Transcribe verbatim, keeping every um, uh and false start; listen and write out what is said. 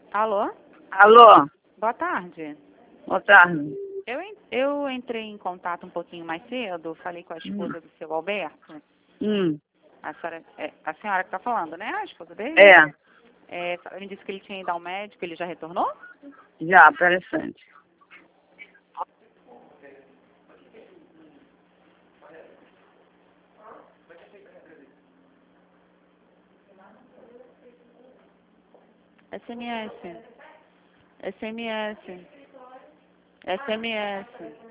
Alô? Alô, Boa tarde. boa tarde. Eu, en- eu entrei em contato um pouquinho mais cedo, falei com a Hum. esposa do seu Alberto. Hum, A senhora, é, a senhora que está falando, né? A esposa dele? é, É, ele disse que ele tinha ido ao médico, ele já retornou? já, interessante. S M S. S M S. S M S.